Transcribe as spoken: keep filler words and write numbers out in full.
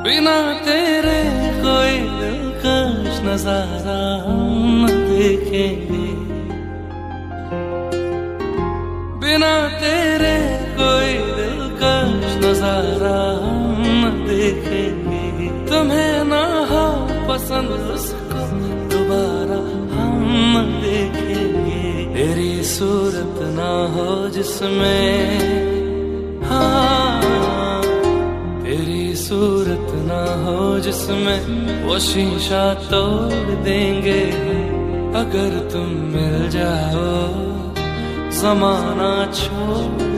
बिना तेरे कोई दिलकश नजारा हम न देखेंगे, बिना तेरे कोई दिलकश नजारा हम न देखेंगे। तुम्हें ना हो पसंद उसको दोबारा हम न देखेंगे। तेरी सूरत ना हो जिसमें, हाँ तेरी सूरत ना हो जिसमें वो शीशा तोड़ देंगे। अगर तुम मिल जाओ ज़माना छोड़